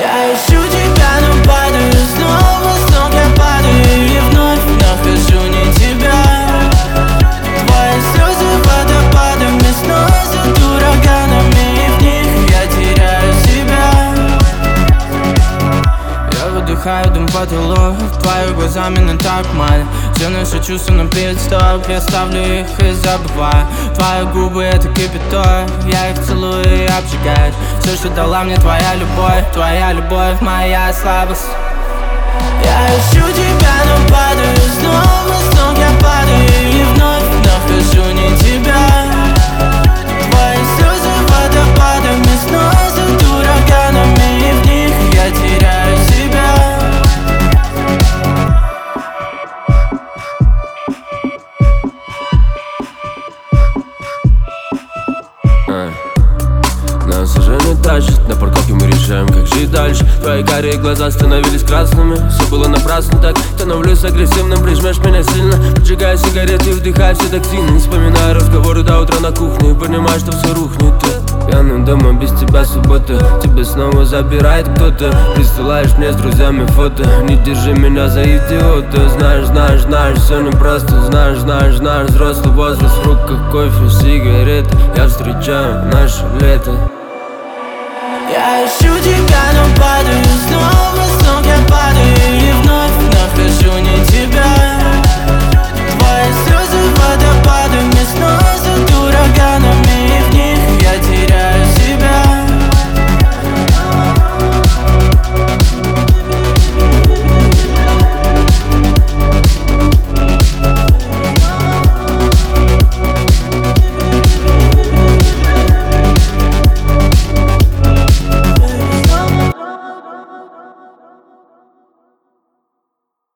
Я ищу тебя, но падаю снова, с ног я падаю и вновь нахожу не тебя. Твои слезы водопадами сносят ураганами, и в них я теряю себя. Я выдыхаю дым потолок, твои глаза меня так манят. Все наши чувства на пит-стоп, я ставлю их и забываю. Твои губы это кипяток, я их целую и обжигаю. Все, что дала мне твоя любовь, моя слабость. Я ищу тебя, но падаю снова, с ног я падаю и вновь нахожу не тебя. Твои слезы водопадами сносят ураганами, и в них я теряю себя. Нас уже не тащит, на парковке мы решаем, как жить дальше. Твои карие глаза становились красными, все было напрасно так. Становлюсь агрессивным, прижмешь меня сильно. Поджигаю сигареты и вдыхаю все токсины. Вспоминаю разговоры до утра на кухне и понимаю, что все рухнет. Пьяным домом без тебя суббота, тебя снова забирает кто-то. Присылаешь мне с друзьями фото, не держи меня за идиота. Знаешь, все непросто, знаешь, взрослый возраст, в руках кофе, сигареты. Я встречаю наше лето. Я ищу тебя, но